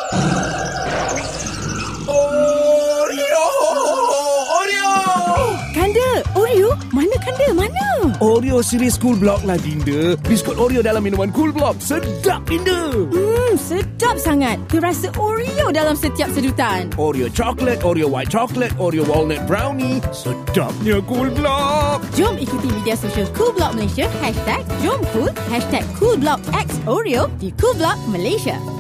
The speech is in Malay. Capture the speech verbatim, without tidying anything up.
Oreo! Oreo! Kanda, Oreo? Mana Kanda? Mana? Oreo series Cool Block lah, Dinda. Biskut Oreo dalam minuman Cool Block. Sedap, Dinda. Hmm, sedap sangat. Terasa Oreo dalam setiap sedutan. Oreo chocolate, Oreo white chocolate, Oreo walnut brownie. Sedapnya Cool Block. Jom ikuti media sosial Cool Block Malaysia. Hashtag Jom Cool, hashtag Cool Block X Oreo di Cool Block Malaysia.